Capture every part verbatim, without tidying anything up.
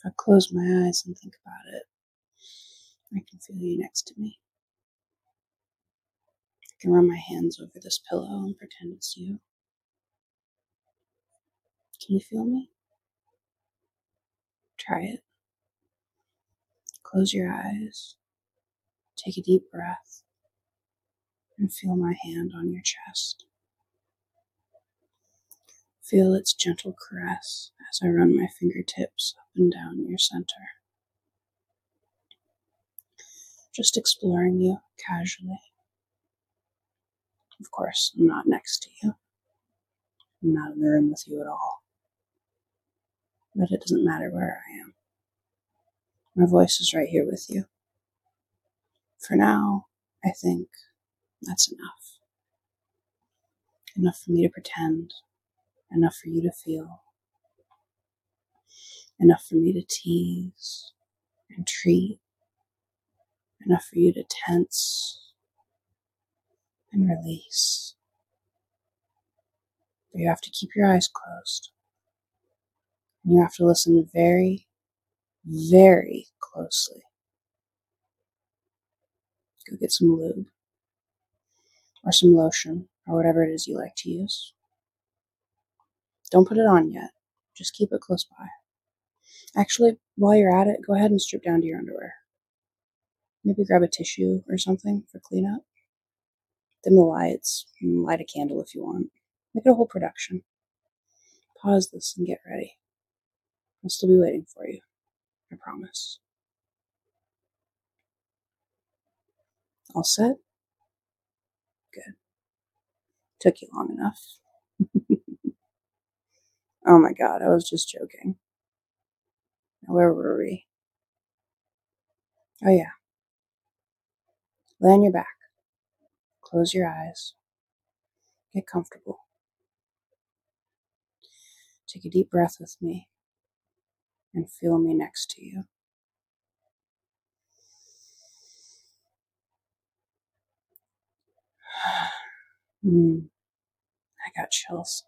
If I close my eyes and think about it, I can feel you next to me. I can run my hands over this pillow and pretend it's you. Can you feel me? Try it. Close your eyes. Take a deep breath. And feel my hand on your chest. Feel its gentle caress as I run my fingertips up and down your center. Just exploring you casually. Of course, I'm not next to you. I'm not in the room with you at all. But it doesn't matter where I am. My voice is right here with you. For now, I think that's enough. Enough for me to pretend. Enough for you to feel. Enough for me to tease and treat. Enough for you to tense and release. But you have to keep your eyes closed. And you have to listen very, very closely. Go get some lube. Or some lotion. Or whatever it is you like to use. Don't put it on yet. Just keep it close by. Actually, while you're at it, go ahead and strip down to your underwear. Maybe grab a tissue or something for cleanup. Dim the lights. Light a candle if you want. Make it a whole production. Pause this and get ready. I'll still be waiting for you. I promise. All set? Good. Took you long enough. Oh my god, I was just joking. Now where were we? Oh yeah. Lay on your back. Close your eyes. Get comfortable. Take a deep breath with me. And feel me next to you. mm, I got chills.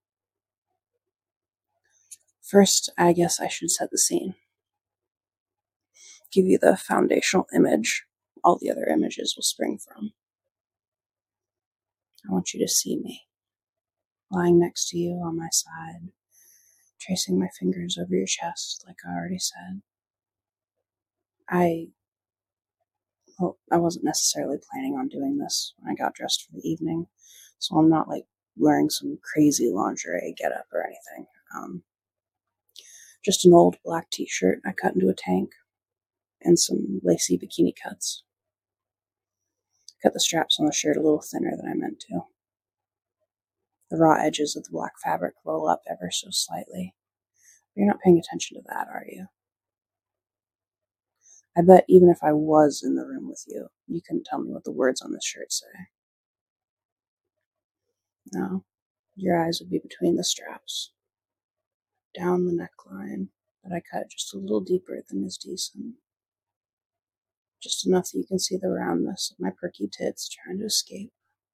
First, I guess I should set the scene. Give you the foundational image all the other images will spring from. I want you to see me, lying next to you on my side, tracing my fingers over your chest like I already said. I, well, I wasn't necessarily planning on doing this when I got dressed for the evening, so I'm not like wearing some crazy lingerie getup or anything. Um, just an old black t-shirt I cut into a tank and some lacy bikini cuts. Cut the straps on the shirt a little thinner than I meant to. The raw edges of the black fabric roll up ever so slightly. But you're not paying attention to that, are you? I bet even if I was in the room with you, you couldn't tell me what the words on this shirt say. No, your eyes would be between the straps, down the neckline that I cut just a little deeper than is decent. Just enough that you can see the roundness of my perky tits trying to escape.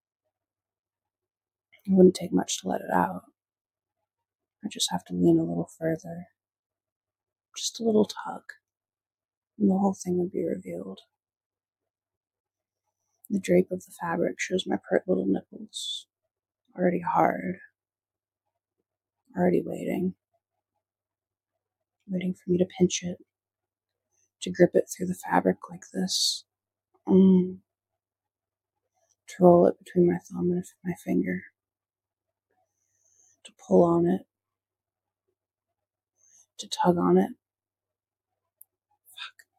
It wouldn't take much to let it out. I just have to lean a little further. Just a little tug, and the whole thing would be revealed. The drape of the fabric shows my pert little nipples, already hard, already waiting, waiting for me to pinch it, to grip it through the fabric like this, mm. to roll it between my thumb and my finger, to pull on it, to tug on it. Fuck.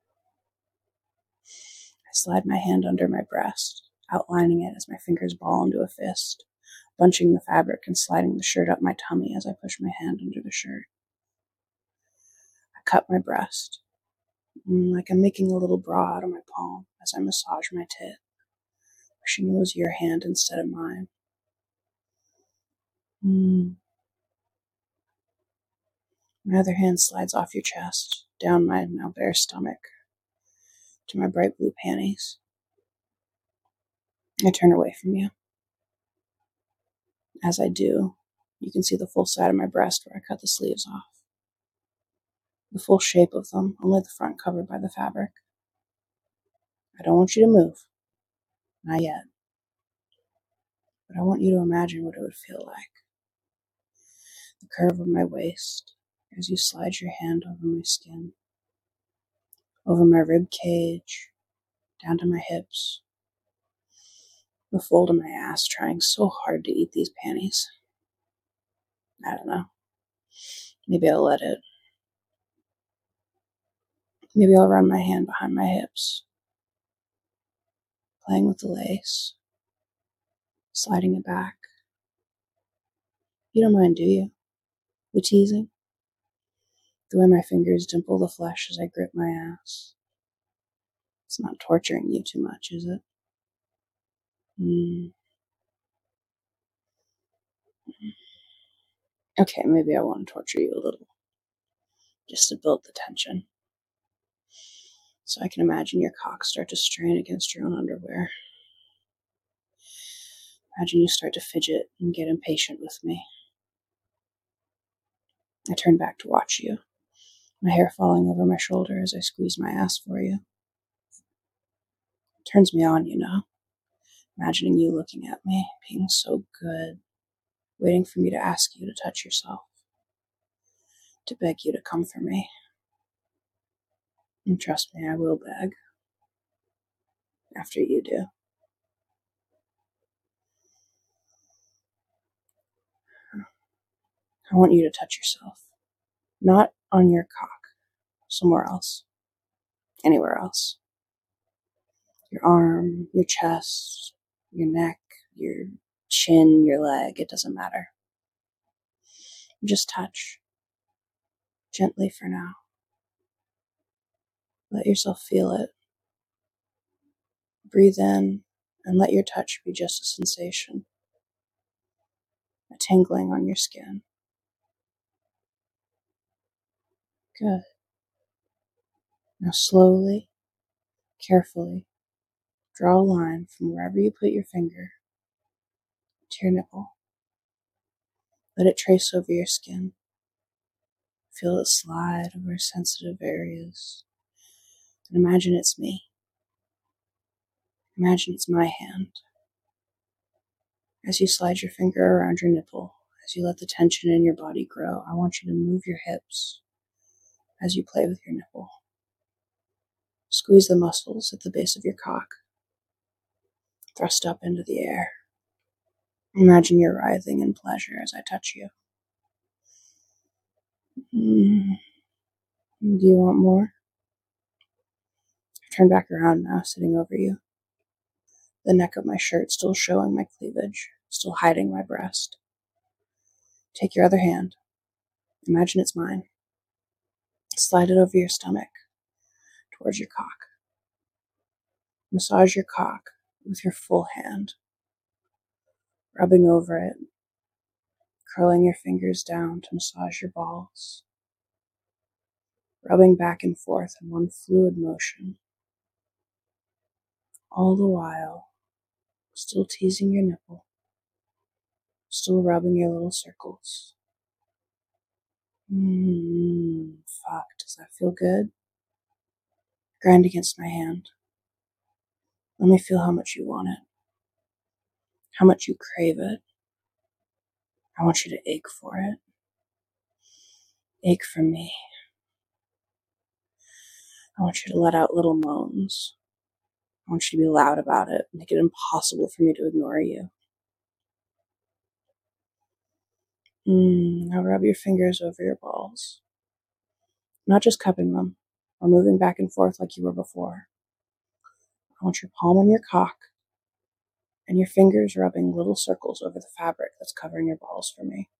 I slide my hand under my breast, outlining it as my fingers ball into a fist, bunching the fabric and sliding the shirt up my tummy as I push my hand under the shirt. I cut my breast, like I'm making a little bra out of my palm as I massage my tit, wishing it was your hand instead of mine. Mm. My other hand slides off your chest, down my now bare stomach, to my bright blue panties. I turn away from you. As I do, you can see the full side of my breast where I cut the sleeves off. The full shape of them, only the front covered by the fabric. I don't want you to move. Not yet. But I want you to imagine what it would feel like. The curve of my waist as you slide your hand over my skin, over my rib cage, down to my hips. The fold of my ass trying so hard to eat these panties. I don't know. Maybe I'll let it. Maybe I'll run my hand behind my hips, playing with the lace, sliding it back. You don't mind, do you? The teasing? The way my fingers dimple the flesh as I grip my ass. It's not torturing you too much, is it? Mm. Okay, maybe I want to torture you a little. Just to build the tension. So I can imagine your cock start to strain against your own underwear. Imagine you start to fidget and get impatient with me. I turn back to watch you, my hair falling over my shoulder as I squeeze my ass for you. It turns me on, you know. Imagining you looking at me, being so good, waiting for me to ask you to touch yourself, to beg you to come for me. And trust me, I will beg. After you do. I want you to touch yourself. Not on your cock. Somewhere else. Anywhere else. Your arm, your chest, your neck, your chin, your leg, it doesn't matter. Just touch. Gently for now. Let yourself feel it. Breathe in and let your touch be just a sensation. A tingling on your skin. Good. Now slowly, carefully, draw a line from wherever you put your finger to your nipple. Let it trace over your skin. Feel it slide over sensitive areas. And imagine it's me. Imagine it's my hand. As you slide your finger around your nipple, as you let the tension in your body grow, I want you to move your hips as you play with your nipple. Squeeze the muscles at the base of your cock. Thrust up into the air. Imagine you're writhing in pleasure as I touch you. Mm. Do you want more? I turn back around now, sitting over you. The neck of my shirt still showing my cleavage, still hiding my breast. Take your other hand. Imagine it's mine. Slide it over your stomach, towards your cock. Massage your cock with your full hand, rubbing over it, curling your fingers down to massage your balls, rubbing back and forth in one fluid motion, all the while still teasing your nipple, still rubbing your little circles. Mmm, fuck, does that feel good? Grind against my hand. Let me feel how much you want it, how much you crave it. I want you to ache for it. Ache for me. I want you to let out little moans. I want you to be loud about it, make it impossible for me to ignore you. Mm, now rub your fingers over your balls. Not just cupping them, or moving back and forth like you were before. I want your palm on your cock, and your fingers rubbing little circles over the fabric that's covering your balls for me.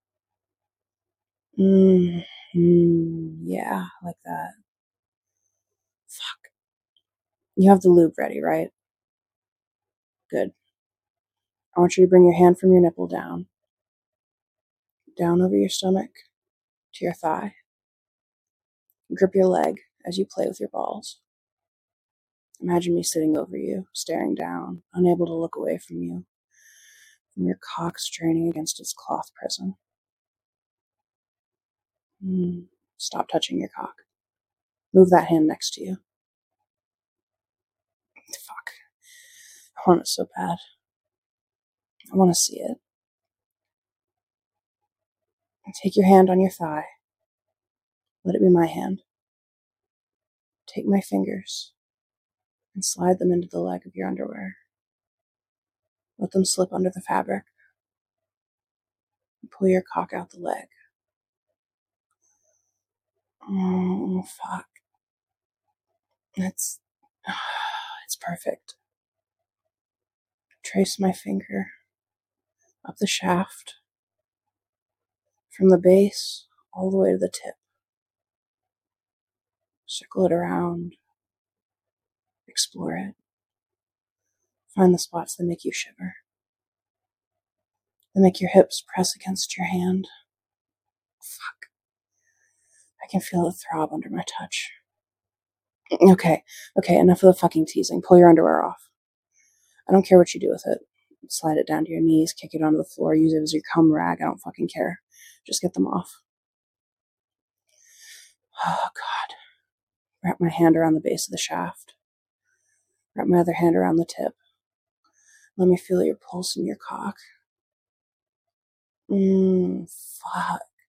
Mmm, mm, yeah, like that. Fuck. You have the lube ready, right? Good. I want you to bring your hand from your nipple down. Down over your stomach, to your thigh. Grip your leg as you play with your balls. Imagine me sitting over you, staring down, unable to look away from you, from your cock straining against its cloth prison. Mm. Stop touching your cock. Move that hand next to you. Fuck. I want it so bad. I want to see it. Take your hand on your thigh. Let it be my hand. Take my fingers and slide them into the leg of your underwear. Let them slip under the fabric. And pull your cock out the leg. Oh, fuck. It's, it's perfect. Trace my finger up the shaft, from the base all the way to the tip. Circle it around. Explore it. Find the spots that make you shiver. That make your hips press against your hand. Fuck. I can feel it throb under my touch. Okay, okay, enough of the fucking teasing. Pull your underwear off. I don't care what you do with it. Slide it down to your knees, kick it onto the floor, use it as your cum rag. I don't fucking care. Just get them off. Oh, God. Wrap my hand around the base of the shaft. Wrap my other hand around the tip. Let me feel your pulse in your cock. Mmm, fuck.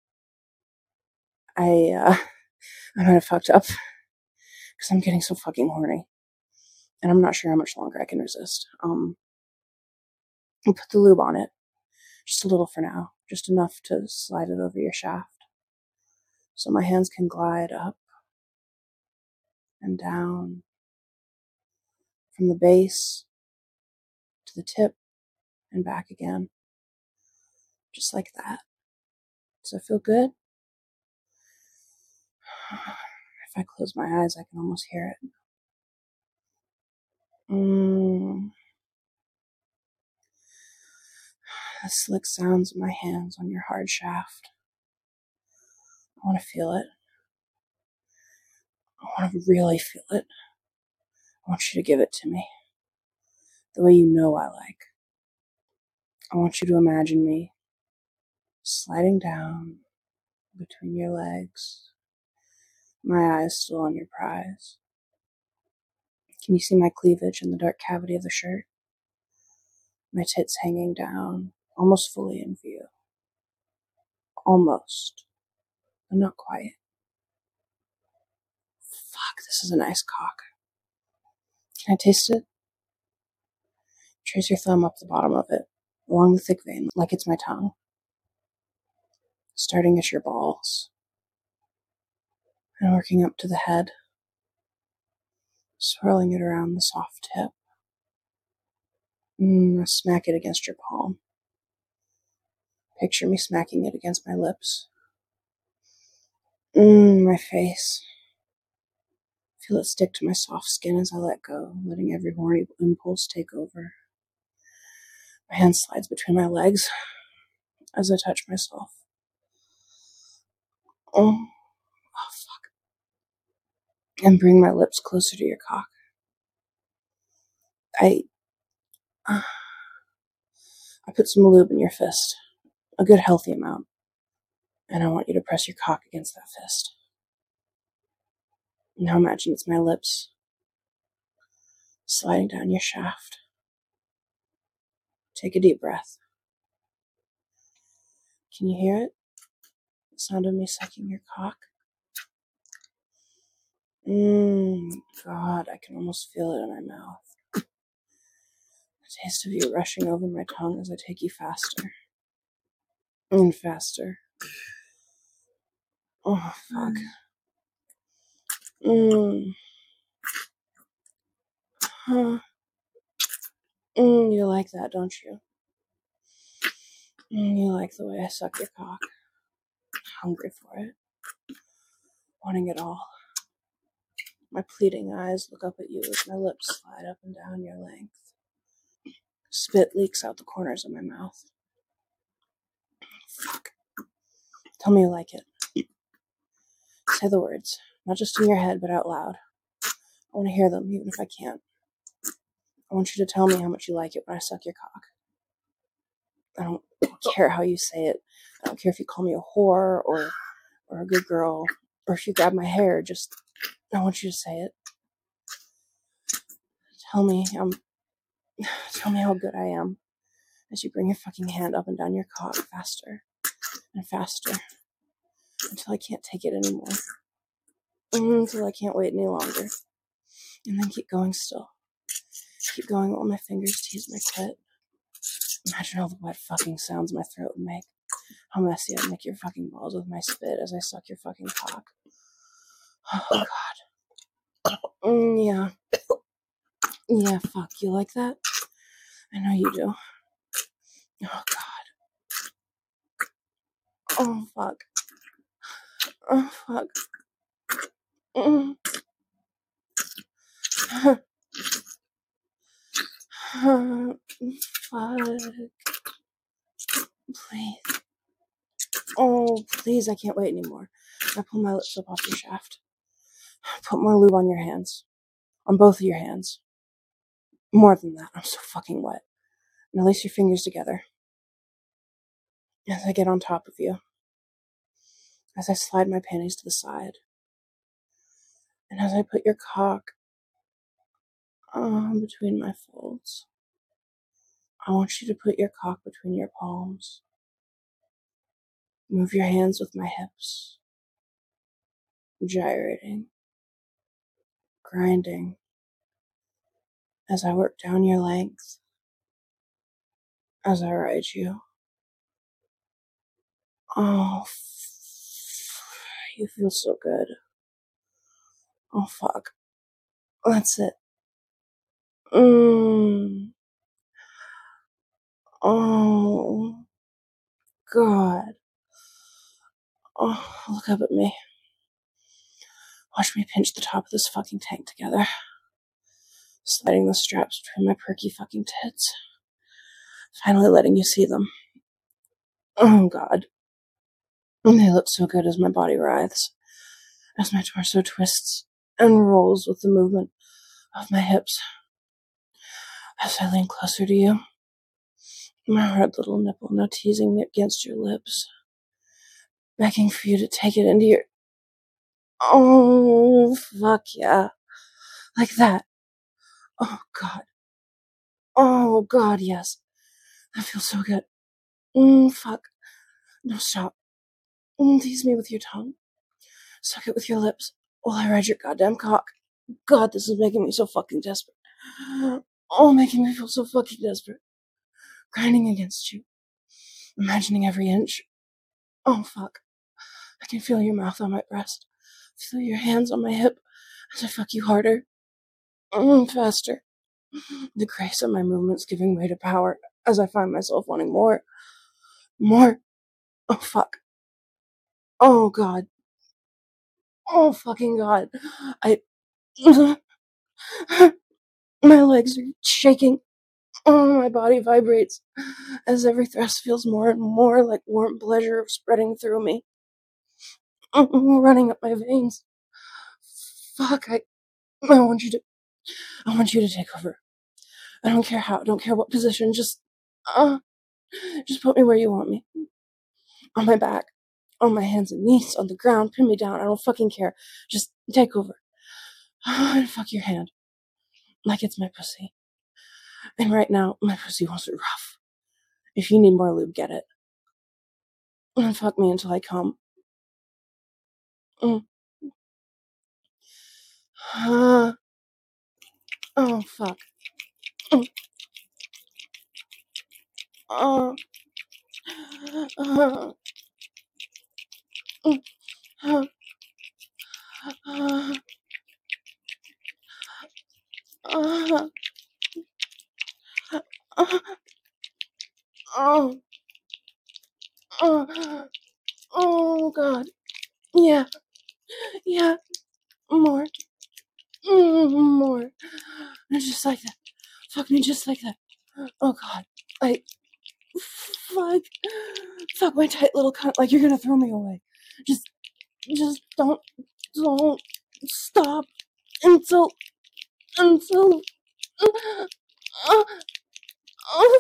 I, uh, I might have fucked up. Because I'm getting so fucking horny. And I'm not sure how much longer I can resist. Um, I'll put the lube on it. Just a little for now. Just enough to slide it over your shaft. So my hands can glide up and down from the base to the tip and back again. Just like that. Does it feel good? If I close my eyes, I can almost hear it. Mmm. The slick sounds of my hands on your hard shaft. I want to feel it. I want to really feel it. I want you to give it to me. The way you know I like. I want you to imagine me sliding down between your legs, my eyes still on your prize. Can you see my cleavage in the dark cavity of the shirt? My tits hanging down, almost fully in view. Almost, but not quite. Fuck, this is a nice cock. Can I taste it? Trace your thumb up the bottom of it, along the thick vein, like it's my tongue. Starting at your balls, and working up to the head, swirling it around the soft tip. Mm, I smack it against your palm. Picture me smacking it against my lips. Mmm, my face. Feel it stick to my soft skin as I let go, letting every horny impulse take over. My hand slides between my legs as I touch myself. Oh, oh fuck. And bring my lips closer to your cock. I, uh, I put some lube in your fist. A good healthy amount. And I want you to press your cock against that fist. Now imagine it's my lips sliding down your shaft. Take a deep breath. Can you hear it? The sound of me sucking your cock. Mmm, God, I can almost feel it in my mouth. The taste of you rushing over my tongue as I take you faster. And faster. Oh, fuck. Mmm. Huh. Mmm, you like that, don't you? Mmm, you like the way I suck your cock. Hungry for it. Wanting it all. My pleading eyes look up at you as my lips slide up and down your length. Spit leaks out the corners of my mouth. Fuck. Tell me you like it. Say the words. Not just in your head, but out loud. I want to hear them, even if I can't. I want you to tell me how much you like it when I suck your cock. I don't care how you say it. I don't care if you call me a whore or, or a good girl. Or if you grab my hair, just, I want you to say it. Tell me, um, tell me how good I am as you bring your fucking hand up and down your cock faster and faster until I can't take it anymore. Until I can't wait any longer. And then keep going still. Keep going while my fingers tease my clit. Imagine all the wet fucking sounds my throat would make. How messy I'd make your fucking balls with my spit as I suck your fucking cock. Oh, God. Mm, yeah. Yeah, fuck. You like that? I know you do. Oh, God. Oh, fuck. Oh, fuck. Mm. Fuck. Please. Oh, please, I can't wait anymore. I pull my lips up off your shaft. Put more lube on your hands. On both of your hands. More than that. I'm so fucking wet. Now lace your fingers together. As I get on top of you. As I slide my panties to the side. And as I put your cock um, between my folds. I want you to put your cock between your palms. Move your hands with my hips. Gyrating. Grinding. As I work down your length. As I ride you. Oh, you feel so good. Oh, fuck. That's it. Mmm. Oh, God. Oh, look up at me. Watch me pinch the top of this fucking tank together. Sliding the straps between my perky fucking tits. Finally letting you see them. Oh, God. And they look so good as my body writhes. As my torso twists and rolls with the movement of my hips. As I lean closer to you. My hard little nipple now teasing me against your lips. Begging for you to take it into your... Oh, fuck yeah. Like that. Oh, God. Oh, God, yes. That feels so good. Mm, fuck. No, stop. Mm, tease me with your tongue. Suck it with your lips while I ride your goddamn cock. God, this is making me so fucking desperate. Oh, making me feel so fucking desperate. Grinding against you. Imagining every inch. Oh, fuck. I can feel your mouth on my breast. Feel your hands on my hip as I fuck you harder. Mm, faster. The grace of my movements giving way to power as I find myself wanting more. More. Oh, fuck. Oh, God. Oh, fucking God. I... My legs are shaking. Oh, my body vibrates as every thrust feels more and more like warm pleasure spreading through me. Oh, running up my veins. Fuck, I... I want you to... I want you to take over. I don't care how, I don't care what position, just... Uh, just put me where you want me. On my back. On my hands and knees, on the ground, pin me down, I don't fucking care. Just take over. And fuck your hand. Like it's my pussy. And right now, my pussy wants it rough. If you need more lube, get it. And fuck me until I come. Mm. Uh, oh, fuck. Mm. Uh, uh, mm. uh, uh, uh, uh, oh, oh, oh, God. Yeah, yeah, more, mm, more. Just like that. Fuck me just like that. Oh, God. I, fuck. Fuck my tight little cunt like you're gonna throw me away. Just, just don't, don't stop until, until, uh, uh, oh,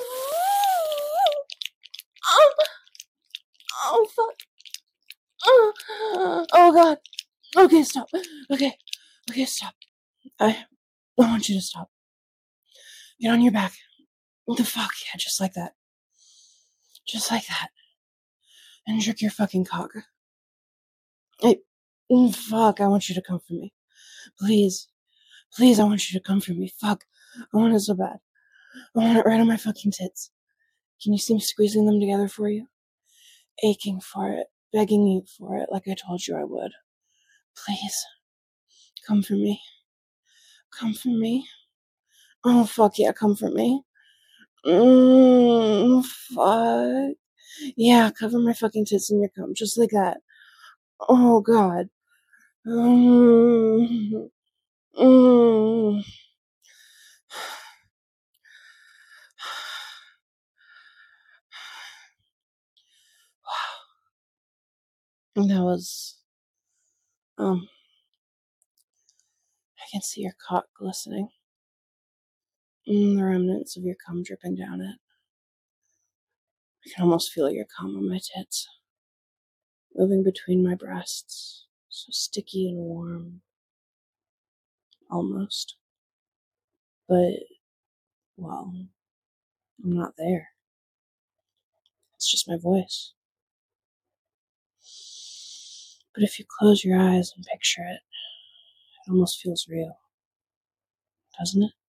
oh, oh, fuck. Oh, oh, God. Okay, stop. Okay. Okay, stop. I, I want you to stop. Get on your back. What the fuck? Yeah, just like that. Just like that. And jerk your fucking cock. Hey, fuck, I want you to come for me. Please. Please, I want you to come for me. Fuck. I want it so bad. I want it right on my fucking tits. Can you see me squeezing them together for you? Aching for it. Begging you for it like I told you I would. Please. Come for me. Come for me. Oh, fuck yeah, come for me. Mmm, fuck. Yeah, cover my fucking tits in your cum, just like that. Oh, God. Mmm. Mmm. And that was, um, I can see your cock glistening. Mm, the remnants of your cum dripping down it. I can almost feel your cum on my tits, moving between my breasts, so sticky and warm. Almost. But, well, I'm not there. It's just my voice. But if you close your eyes and picture it, it almost feels real, doesn't it?